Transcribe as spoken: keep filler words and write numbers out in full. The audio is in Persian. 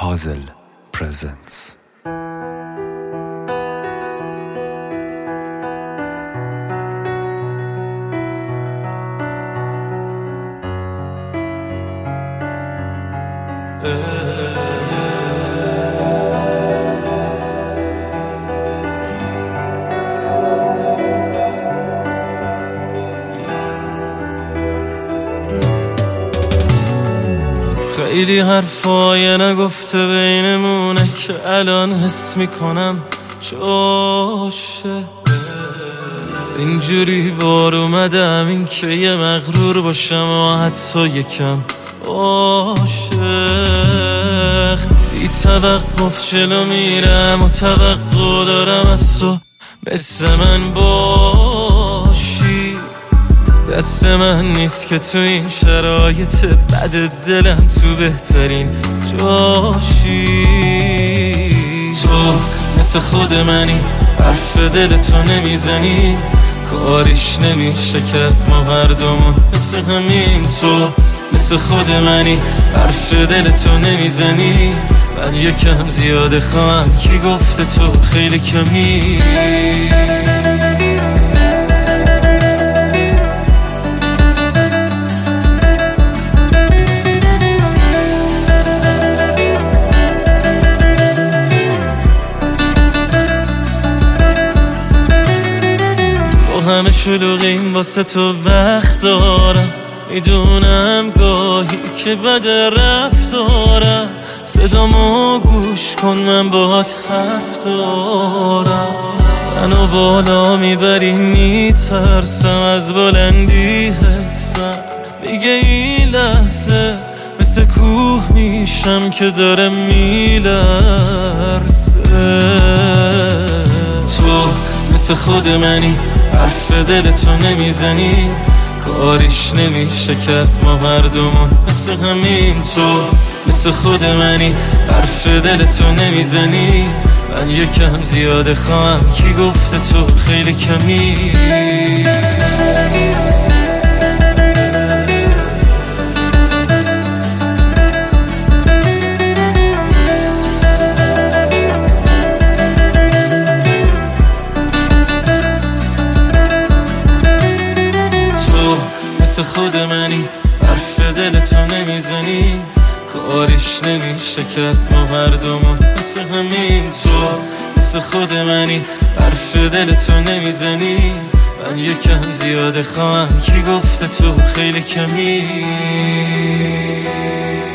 Hazel presents. خیلی حرفای نگفته بینمونه که الان حس میکنم جاشه. اینجوری بار اومدم این که یه مغرور باشم و حتی یکم عاشق. بی توقف جلو میرم و توقع دارم از تو مثل من باشی. دست من نیست که تو این شرایط بد دلم تو بهترین جاشی. تو مثل خود منی، حرف دلتو نمیزنی، کاریش نمیشه کرد ما هر دومون مثل همین. تو مثل خود منی، حرف دلتو نمیزنی، من یکم زیاده خواهم کی گفته تو خیلی کمی. همه شلوغیم واسه تو وقت دارم، میدونم گاهی که بد رفتارم. صدامو گوش کن من باهات حرف دارم. منو بالا میبری میترسم از بلندی حسم، میگه این لحظه مثل کوه میشم که داره میلرزه. تو مثل خود منی، حرف دلتو نمیزنی، کاریش نمیشه کرد ما هر دومون مثل همین. تو مثل خود منی، حرف دلتو نمیزنی، من یکم زیاده خواهم کی گفته تو خیلی کمی. مثل خود منی، حرف دلتو نمیزنی، کاریش نمیشه کرد ما هر دومون مثل همین. تو مثل خود منی، حرف دلتو نمیزنی، من یکم زیاده خواهم کی گفته تو خیلی کمی.